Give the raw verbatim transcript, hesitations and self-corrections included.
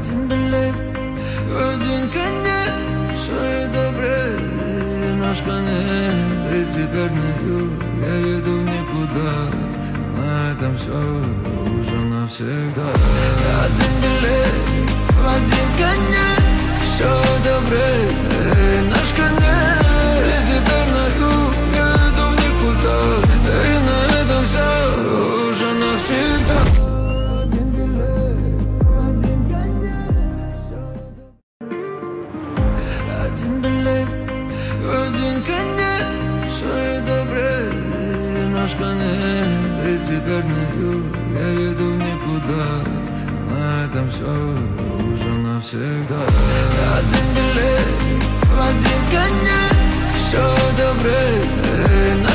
один билет в один конец. Все доброе, наш конец. И теперь нырю, я еду в никуда. На этом все уже навсегда. Один билет в один конец. Все доброе, наш конец. И теперь нырю, я еду в никуда. И на этом все уже навсегда. Один билет в один конец. Все доброе, наш конец. И теперь нырю, я еду в никуда. На этом все уже навсегда. Один билет в один конец. Все доброе,